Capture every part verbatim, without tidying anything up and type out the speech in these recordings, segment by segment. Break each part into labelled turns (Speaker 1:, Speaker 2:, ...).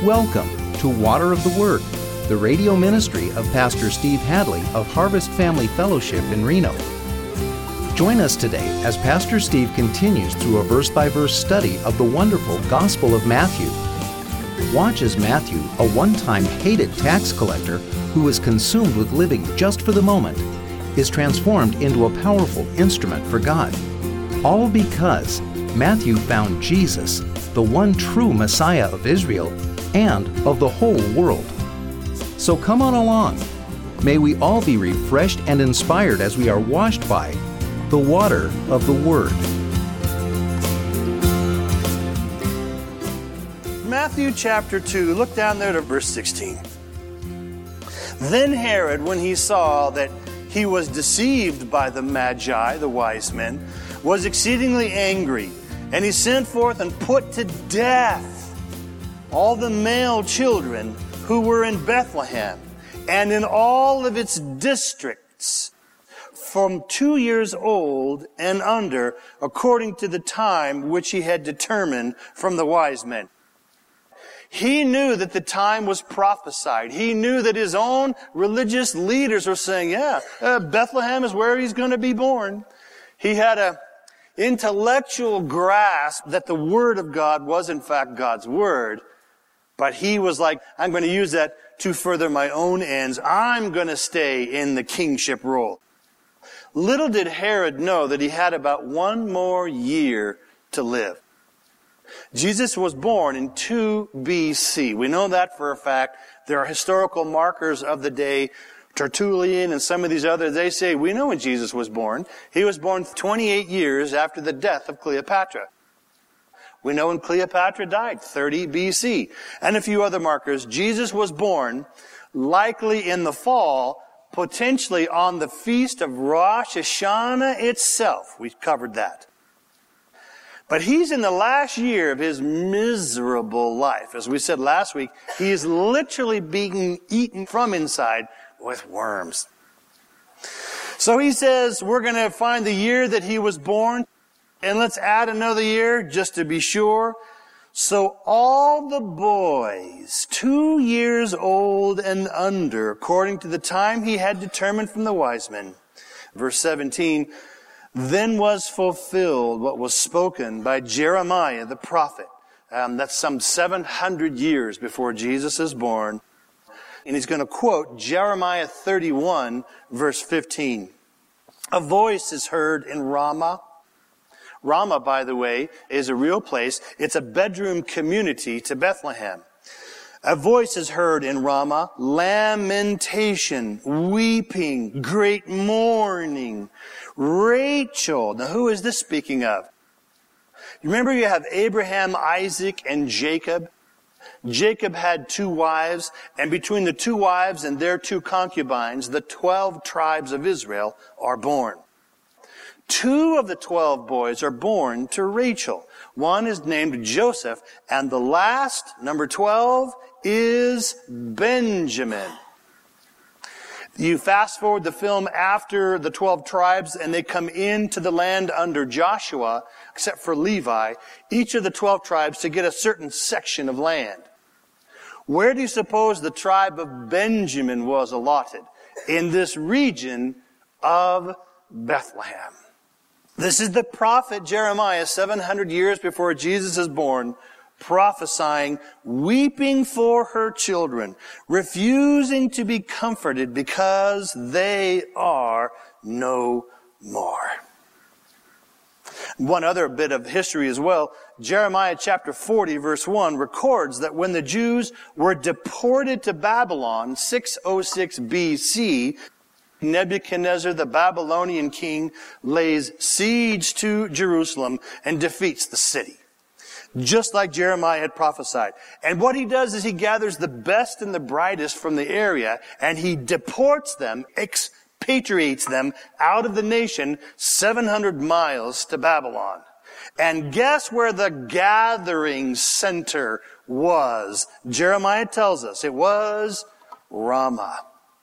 Speaker 1: Welcome to Water of the Word, the radio ministry of Pastor Steve Hadley of Harvest Family Fellowship in Reno. Join us today as Pastor Steve continues through a verse-by-verse study of the wonderful Gospel of Matthew. Watch as Matthew, a one-time hated tax collector who was consumed with living just for the moment, is transformed into a powerful instrument for God. All because Matthew found Jesus, the one true Messiah of Israel and of the whole world. So come on along. May we all be refreshed and inspired as we are washed by the water of the Word.
Speaker 2: Matthew chapter two, look down there to verse sixteen. Then Herod, when he saw that he was deceived by the Magi, the wise men, was exceedingly angry, and he sent forth and put to death all the male children who were in Bethlehem and in all of its districts, from two years old and under, according to the time which he had determined from the wise men. He knew that the time was prophesied. He knew that his own religious leaders were saying, yeah, uh, Bethlehem is where he's going to be born. He had a intellectual grasp that the Word of God was in fact God's Word, but he was like, I'm going to use that to further my own ends. I'm going to stay in the kingship role. Little did Herod know that he had about one more year to live. Jesus was born in two B C. We know that for a fact. There are historical markers of the day. Tertullian and some of these others, they say, we know when Jesus was born. He was born twenty-eight years after the death of Cleopatra. We know when Cleopatra died, thirty B C. And a few other markers. Jesus was born likely in the fall, potentially on the feast of Rosh Hashanah itself. We covered that. But he's in the last year of his miserable life. As we said last week, he is literally being eaten from inside with worms. So he says, we're going to find the year that he was born, and let's add another year just to be sure. So all the boys, two years old and under, according to the time he had determined from the wise men. Verse seventeen, then was fulfilled what was spoken by Jeremiah the prophet. Um, that's some seven hundred years before Jesus is born. And he's going to quote Jeremiah thirty-one, verse fifteen. A voice is heard in Ramah. Ramah, by the way, is a real place. It's a bedroom community to Bethlehem. A voice is heard in Ramah, lamentation, weeping, great mourning. Rachel. Now, who is this speaking of? Remember, you have Abraham, Isaac, and Jacob. Jacob had two wives, and between the two wives and their two concubines, the twelve tribes of Israel are born. Two of the twelve boys are born to Rachel. One is named Joseph, and the last, number twelve, is Benjamin. You fast forward the film after the twelve tribes, and they come into the land under Joshua, except for Levi, each of the twelve tribes to get a certain section of land. Where do you suppose the tribe of Benjamin was allotted? In this region of Bethlehem. This is the prophet Jeremiah, seven hundred years before Jesus is born, prophesying, weeping for her children, refusing to be comforted because they are no more. One other bit of history as well, Jeremiah chapter forty, verse one, records that when the Jews were deported to Babylon, six oh six B C, Nebuchadnezzar, the Babylonian king, lays siege to Jerusalem and defeats the city. Just like Jeremiah had prophesied. And what he does is he gathers the best and the brightest from the area, and he deports them, expatriates them out of the nation seven hundred miles to Babylon. And guess where the gathering center was? Jeremiah tells us it was Ramah.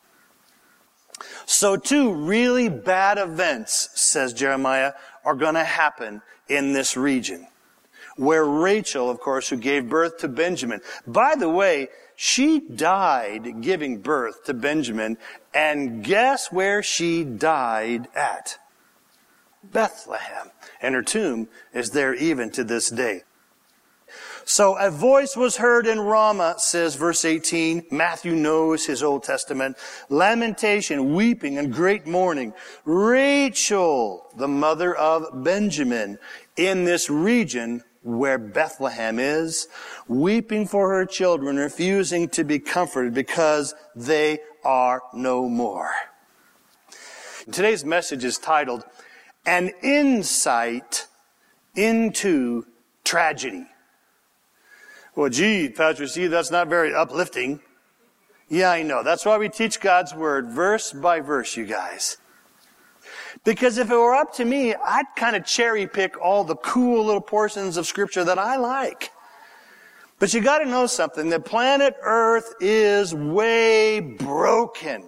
Speaker 2: So two really bad events, says Jeremiah, are going to happen in this region. where Rachel, of course, who gave birth to Benjamin. By the way, she died giving birth to Benjamin, and guess where she died at? Bethlehem. And her tomb is there even to this day. So a voice was heard in Ramah, says verse eighteen. Matthew knows his Old Testament. Lamentation, weeping, and great mourning. Rachel, the mother of Benjamin, in this region where Bethlehem is, weeping for her children, refusing to be comforted because they are no more. Today's message is titled, An Insight into Tragedy. Well, gee, Pastor Steve, that's not very uplifting. Yeah, I know. That's why we teach God's Word verse by verse, you guys. Because if it were up to me, I'd kind of cherry pick all the cool little portions of Scripture that I like. But you got to know something. The planet Earth is way broken.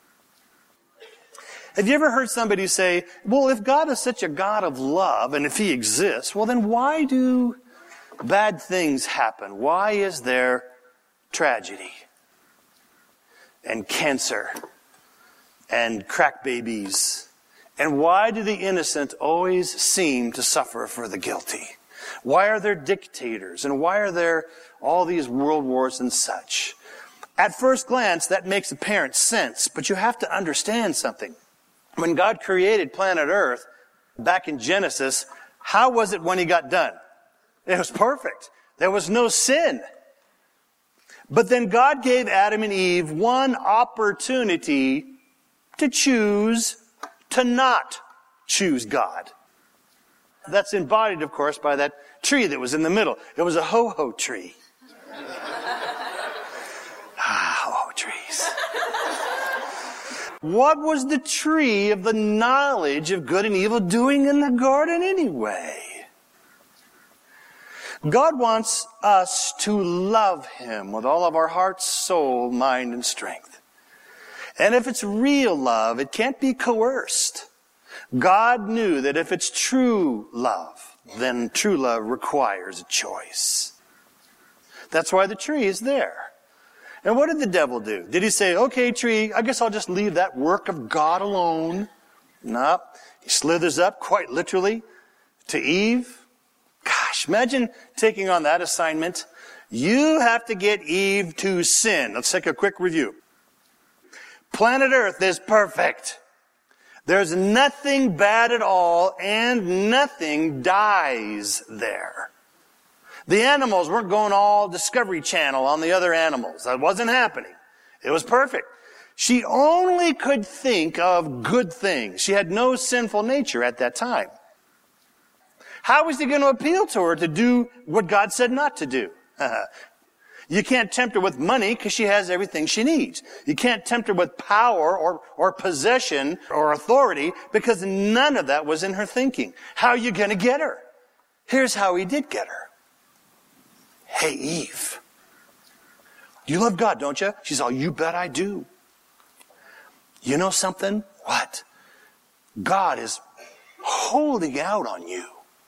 Speaker 2: Have you ever heard somebody say, well, if God is such a God of love, and if He exists, well, then why do bad things happen? Why is there tragedy and cancer and crack babies? And why do the innocent always seem to suffer for the guilty? Why are there dictators? And why are there all these world wars and such? At first glance, that makes apparent sense, but you have to understand something. When God created planet Earth, back in Genesis, how was it when He got done? It was perfect. There was no sin. But then God gave Adam and Eve one opportunity to choose to not choose God. That's embodied, of course, by that tree that was in the middle. It was a ho-ho tree. Ah, ho-ho trees. What was the tree of the knowledge of good and evil doing in the garden anyway? God wants us to love Him with all of our heart, soul, mind, and strength. And if it's real love, it can't be coerced. God knew that if it's true love, then true love requires a choice. That's why the tree is there. And what did the devil do? Did he say, okay, tree, I guess I'll just leave that work of God alone? No. He slithers up, quite literally, to Eve. Gosh, imagine taking on that assignment. You have to get Eve to sin. Let's take a quick review. Planet Earth is perfect. There's nothing bad at all, and nothing dies there. The animals weren't going all Discovery Channel on the other animals. That wasn't happening. It was perfect. She only could think of good things. She had no sinful nature at that time. How was he going to appeal to her to do what God said not to do? You can't tempt her with money because she has everything she needs. You can't tempt her with power or, or possession or authority because none of that was in her thinking. How are you going to get her? Here's how he did get her. Hey, Eve, you love God, don't you? She's all, you bet I do. You know something? What? God is holding out on you.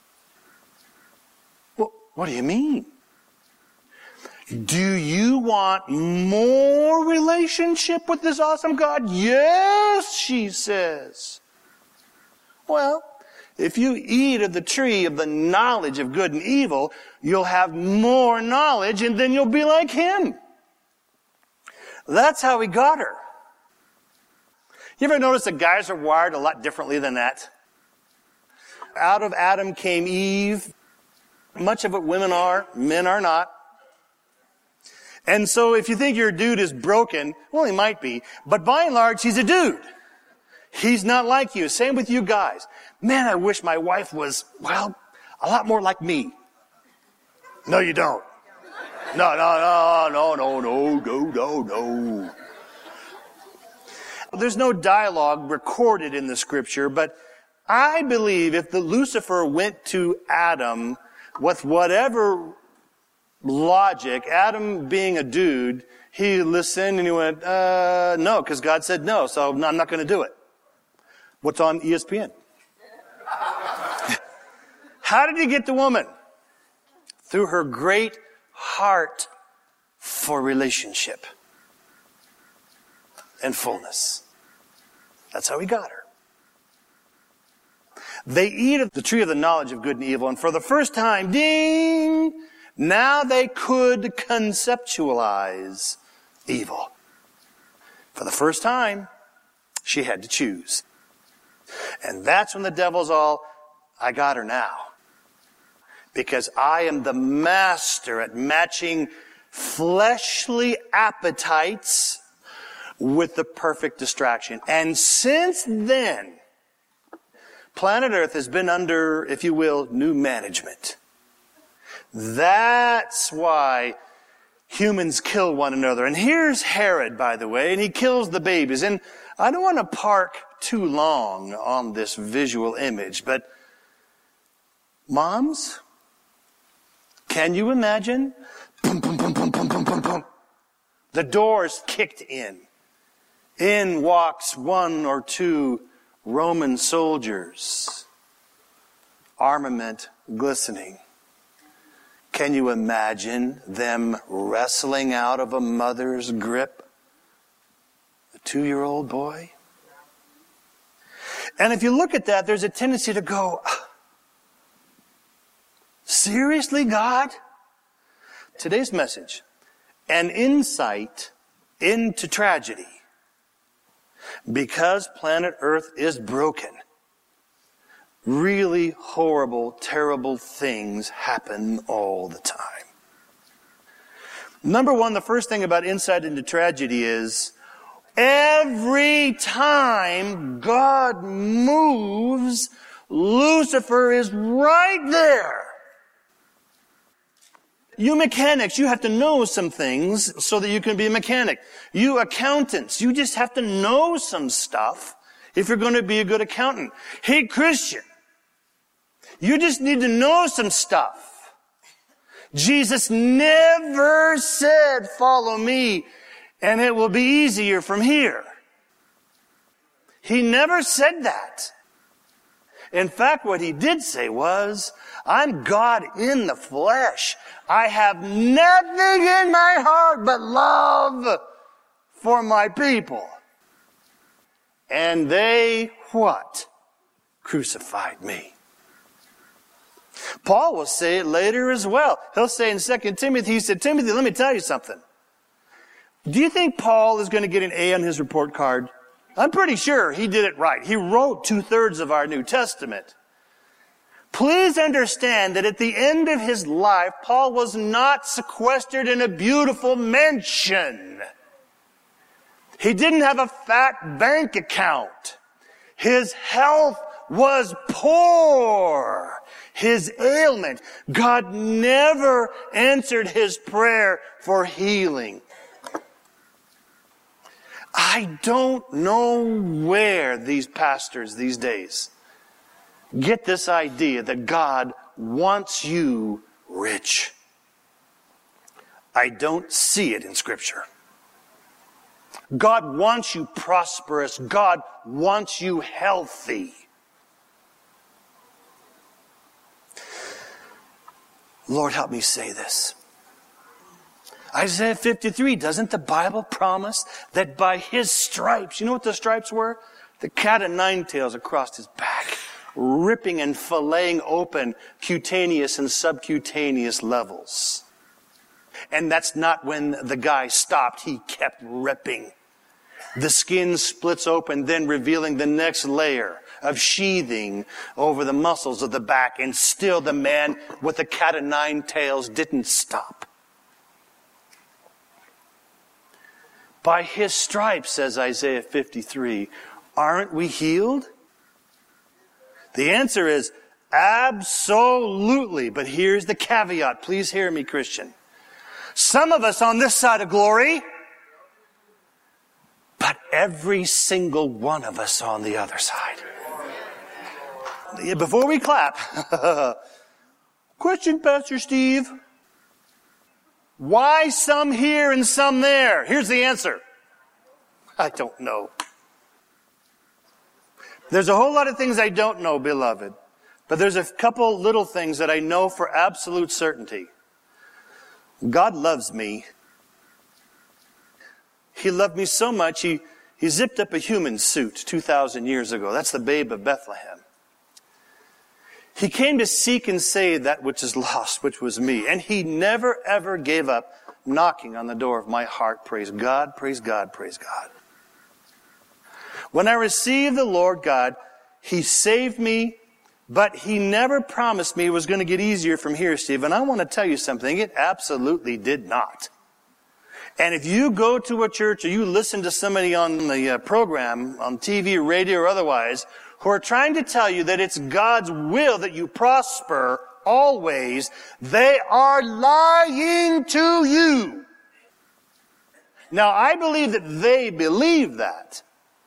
Speaker 2: Well, what do you mean? Do you want more relationship with this awesome God? Yes, she says. Well, if you eat of the tree of the knowledge of good and evil, you'll have more knowledge and then you'll be like Him. That's how he got her. You ever notice that guys are wired a lot differently than that? Out of Adam came Eve. Much of it women are, men are not. And so if you think your dude is broken, well, he might be. But by and large, he's a dude. He's not like you. Same with you guys. Man, I wish my wife was, well, a lot more like me. No, you don't. No, no, no, no, no, no, no, no. There's no dialogue recorded in the scripture, but I believe if the Lucifer went to Adam with whatever logic, Adam being a dude, he listened and he went, uh, no, because God said no, so I'm not going to do it. What's on E S P N? How did he get the woman? through her great heart for relationship and fullness. That's how he got her. They eat of the tree of the knowledge of good and evil, and for the first time, ding, now they could conceptualize evil. For the first time, she had to choose. And that's when the devil's all, I got her now. Because I am the master at matching fleshly appetites with the perfect distraction. And since then, planet Earth has been under, if you will, new management. That's why humans kill one another. And here's Herod, by the way, and he kills the babies. And I don't want to park too long on this visual image, but moms, can you imagine? Boom, boom, boom, boom, boom, boom, boom, boom. The door's kicked in. In walks one or two Roman soldiers, armament glistening. Can you imagine them wrestling out of a mother's grip? A two-year-old boy? And if you look at that, there's a tendency to go, seriously, God? Today's message, an insight into tragedy. Because planet Earth is broken, really horrible, terrible things happen all the time. Number one, the first thing about insight into tragedy is every time God moves, Lucifer is right there. You mechanics, you have to know some things so that you can be a mechanic. You accountants, you just have to know some stuff if you're going to be a good accountant. Hey, Christian, you just need to know some stuff. Jesus never said, follow me, and it will be easier from here. He never said that. In fact, what he did say was, I'm God in the flesh. I have nothing in my heart but love for my people. And they, what? Crucified me. Paul will say it later as well. He'll say in Second Timothy, he said, Timothy, let me tell you something. Do you think Paul is going to get an A on his report card? I'm pretty sure he did it right. He wrote two-thirds of our New Testament. Please understand that at the end of his life, Paul was not sequestered in a beautiful mansion. He didn't have a fat bank account. His health was poor. His ailment, God never answered his prayer for healing. I don't know where these pastors these days get this idea that God wants you rich. I don't see it in Scripture. God wants you prosperous. God wants you healthy. Lord, help me say this. Isaiah fifty-three, doesn't the Bible promise that by his stripes, you know what the stripes were? The cat of nine tails across his back, ripping and filleting open cutaneous and subcutaneous levels. And that's not when the guy stopped. He kept ripping. The skin splits open, then revealing the next layer of sheathing over the muscles of the back. And still the man with the cat of nine tails didn't stop. By his stripes, says Isaiah fifty-three, aren't we healed? The answer is absolutely. But here's the caveat. Please hear me, Christian. Some of us on this side of glory, but every single one of us on the other side. Before we clap, question, Pastor Steve. Why some here and some there? Here's the answer. I don't know. There's a whole lot of things I don't know, beloved. But there's a couple little things that I know for absolute certainty. God loves me. He loved me so much, he, he zipped up a human suit two thousand years ago. That's the babe of Bethlehem. He came to seek and save that which is lost, which was me. And he never, ever gave up knocking on the door of my heart. Praise God, praise God, praise God. When I received the Lord God, he saved me, but he never promised me it was going to get easier from here, Steve. And I want to tell you something. It absolutely did not. And if you go to a church or you listen to somebody on the uh, program, on T V, radio, or otherwise, who are trying to tell you that it's God's will that you prosper always, they are lying to you. Now, I believe that they believe that.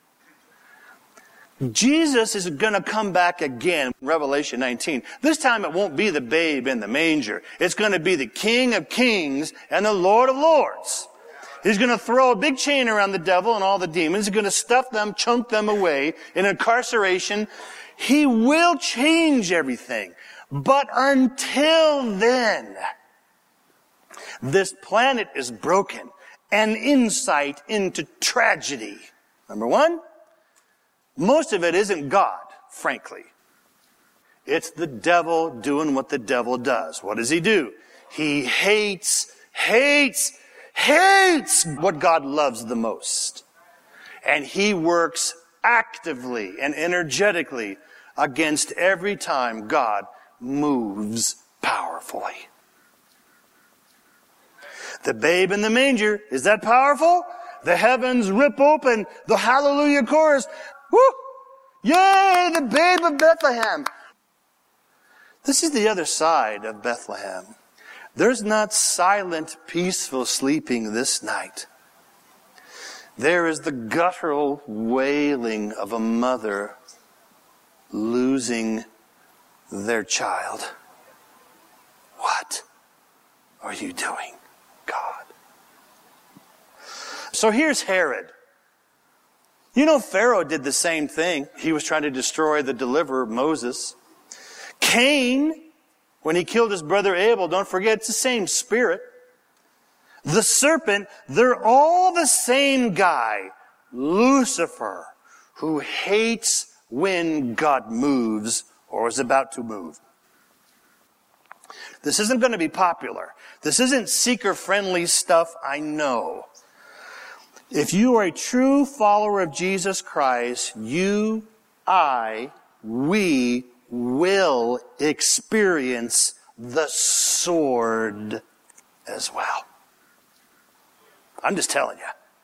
Speaker 2: Jesus is going to come back again, Revelation nineteen. This time it won't be the babe in the manger. It's going to be the King of Kings and the Lord of Lords. He's going to throw a big chain around the devil and all the demons. He's going to stuff them, chunk them away in incarceration. He will change everything. But until then, this planet is broken. An insight into tragedy. Number one, most of it isn't God, frankly. It's the devil doing what the devil does. What does he do? He hates, hates, hates what God loves the most. And he works actively and energetically against every time God moves powerfully. The babe in the manger, is that powerful? The heavens rip open, the hallelujah chorus. Woo! Yay, the babe of Bethlehem. This is the other side of Bethlehem. There's not silent, peaceful sleeping this night. There is the guttural wailing of a mother losing their child. What are you doing, God? So here's Herod. You know, Pharaoh did the same thing. He was trying to destroy the deliverer, Moses. Cain, when he killed his brother Abel, don't forget, it's the same spirit. The serpent, they're all the same guy, Lucifer, who hates when God moves or is about to move. This isn't going to be popular. This isn't seeker-friendly stuff, I know. If you are a true follower of Jesus Christ, you, I, we will experience the sword as well. I'm just telling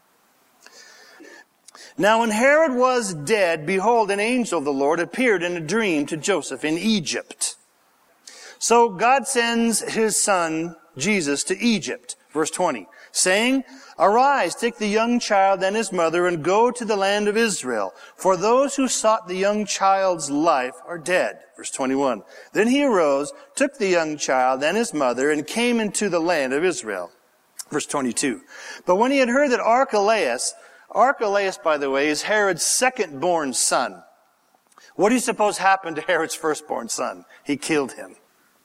Speaker 2: you. Now when Herod was dead, behold, an angel of the Lord appeared in a dream to Joseph in Egypt. So God sends his son, Jesus, to Egypt. Verse twenty, saying, arise, take the young child and his mother and go to the land of Israel. For those who sought the young child's life are dead. Verse twenty-one, then he arose, took the young child and his mother and came into the land of Israel. Verse twenty-two, but when he had heard that Archelaus, Archelaus, by the way, is Herod's second-born son. What do you suppose happened to Herod's firstborn son? He killed him.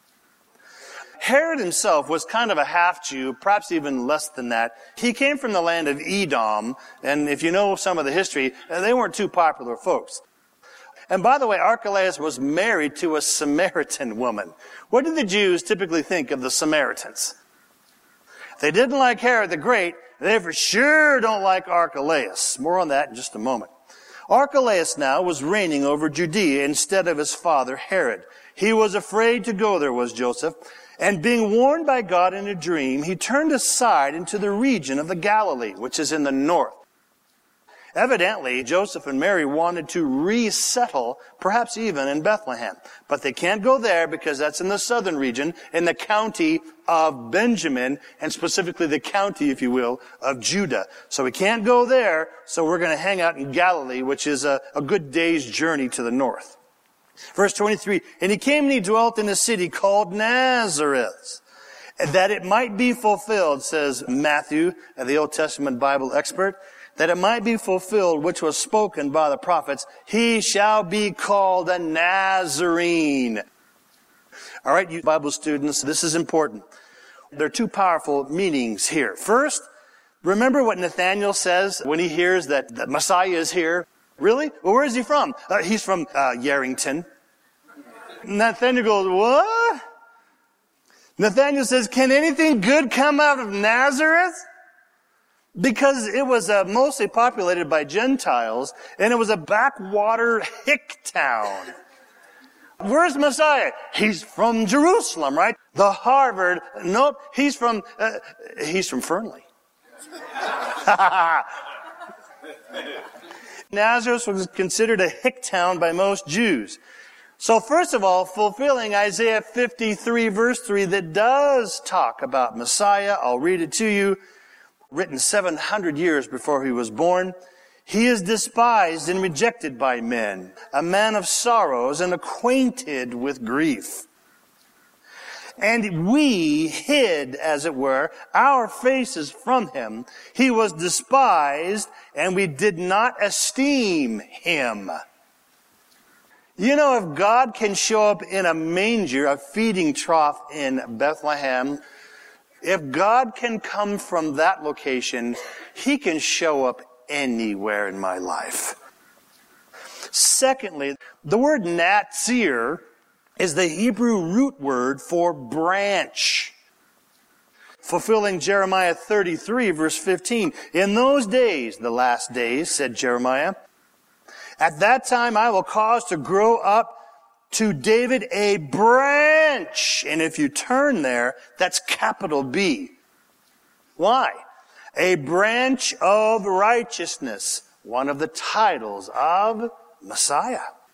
Speaker 2: Herod himself was kind of a half-Jew, perhaps even less than that. He came from the land of Edom, and if you know some of the history, they weren't too popular folks. And by the way, Archelaus was married to a Samaritan woman. What did the Jews typically think of the Samaritans? They didn't like Herod the Great. They for sure don't like Archelaus. More on that in just a moment. Archelaus now was reigning over Judea instead of his father Herod. He was afraid to go there, was Joseph. And being warned by God in a dream, he turned aside into the region of the Galilee, which is in the north. Evidently, Joseph and Mary wanted to resettle, perhaps even in Bethlehem. But they can't go there because that's in the southern region, in the county of Benjamin, and specifically the county, if you will, of Judah. So we can't go there, so we're going to hang out in Galilee, which is a, a good day's journey to the north. Verse twenty-three, and he came and he dwelt in a city called Nazareth, that it might be fulfilled, says Matthew, the Old Testament Bible expert, that it might be fulfilled which was spoken by the prophets, he shall be called a Nazarene. All right, you Bible students, this is important. There are two powerful meanings here. First, remember what Nathanael says when he hears that the Messiah is here? Really? Well, where is he from? Uh, he's from uh, Yarrington. Nathanael goes, what? Nathanael says, can anything good come out of Nazareth? Because it was uh, mostly populated by Gentiles, and it was a backwater hick town. Where's Messiah? He's from Jerusalem, right? The Harvard. Nope, he's from, uh, he's from Fernley. Nazareth was considered a hick town by most Jews. So first of all, fulfilling Isaiah fifty-three verse three that does talk about Messiah. I'll read it to you. Written seven hundred years before he was born. He is despised and rejected by men, a man of sorrows and acquainted with grief. And we hid, as it were, our faces from him. He was despised, and we did not esteem him. You know, if God can show up in a manger, a feeding trough in Bethlehem, if God can come from that location, he can show up anywhere in my life. Secondly, the word natsir is the Hebrew root word for branch. Fulfilling Jeremiah thirty-three verse fifteen. In those days, the last days, said Jeremiah, at that time I will cause to grow up to David a branch. And if you turn there, that's capital B. Why? A branch of righteousness, one of the titles of Messiah.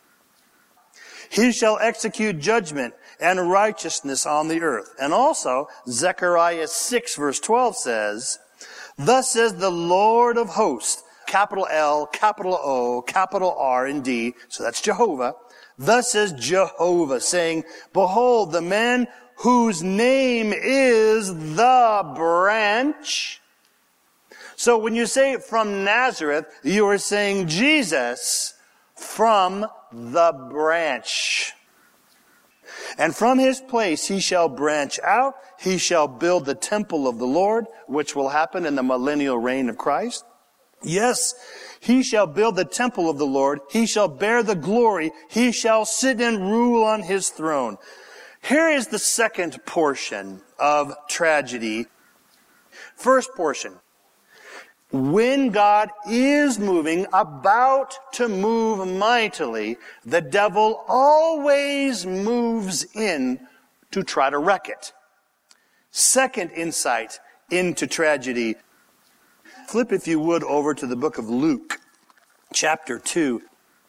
Speaker 2: He shall execute judgment and righteousness on the earth. And also, Zechariah six verse twelve says, thus says the Lord of hosts, capital L, capital O, capital R and D, so that's Jehovah. Thus says Jehovah, saying, behold, the man whose name is the branch. So when you say from Nazareth, you are saying Jesus from the branch. And from his place he shall branch out. He shall build the temple of the Lord, which will happen in the millennial reign of Christ. Yes, he shall build the temple of the Lord. He shall bear the glory. He shall sit and rule on his throne. Here is the second portion of tragedy. First portion. When God is moving, about to move mightily, the devil always moves in to try to wreck it. Second insight into tragedy. Flip, if you would, over to the book of Luke, chapter two.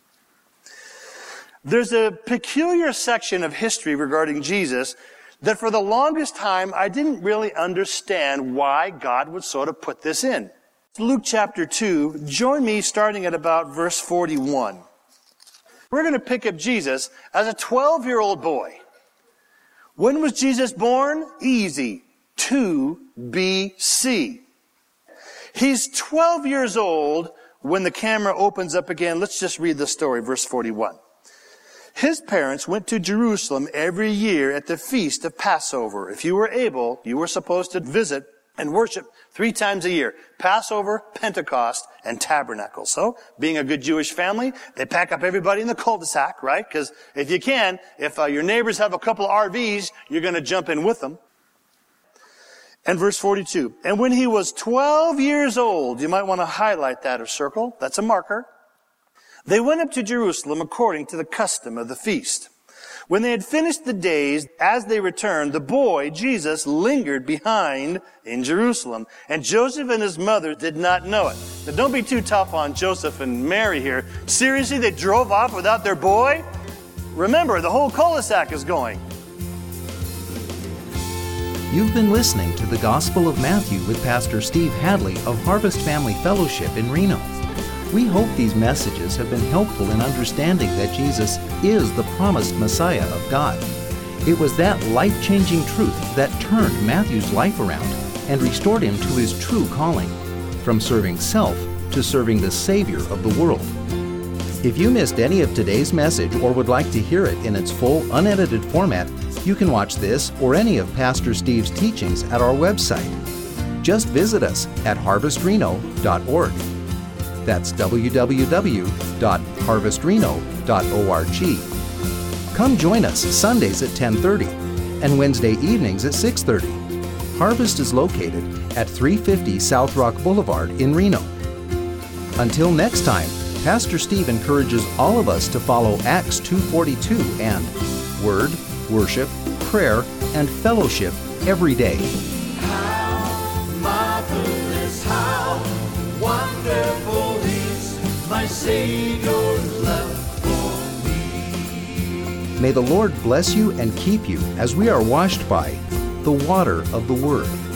Speaker 2: There's a peculiar section of history regarding Jesus that for the longest time I didn't really understand why God would sort of put this in. Luke chapter two, join me starting at about verse forty-one. We're going to pick up Jesus as a twelve-year-old boy. When was Jesus born? Easy. two B C. He's twelve years old when the camera opens up again. Let's just read the story, verse forty-one. His parents went to Jerusalem every year at the feast of Passover. If you were able, you were supposed to visit and worship three times a year. Passover, Pentecost, and Tabernacle. So, being a good Jewish family, they pack up everybody in the cul-de-sac, right? Because if you can, if uh, your neighbors have a couple R Vs, you're going to jump in with them. And verse forty-two. And when he was twelve years old, you might want to highlight that or circle. That's a marker. They went up to Jerusalem according to the custom of the feast. When they had finished the days, as they returned, the boy, Jesus, lingered behind in Jerusalem. And Joseph and his mother did not know it. Now, don't be too tough on Joseph and Mary here. Seriously, they drove off without their boy? Remember, the whole cul-de-sac is going.
Speaker 1: You've been listening to the Gospel of Matthew with Pastor Steve Hadley of Harvest Family Fellowship in Reno. We hope these messages have been helpful in understanding that Jesus is the promised Messiah of God. It was that life-changing truth that turned Matthew's life around and restored him to his true calling, from serving self to serving the Savior of the world. If you missed any of today's message or would like to hear it in its full, unedited format, You can watch this or any of Pastor Steve's teachings at our website. Just visit us at harvest reno dot org. That's w w w dot harvest reno dot org. Come join us Sundays at ten thirty and Wednesday evenings at six thirty. Harvest is located at three fifty South Rock Boulevard in Reno. Until next time, Pastor Steve encourages all of us to follow Acts two forty-two and Word, Worship, Prayer, and Fellowship every day.
Speaker 3: How marvelous, how wonderful is my Savior's love for me.
Speaker 1: May the Lord bless you and keep you as we are washed by the water of the Word.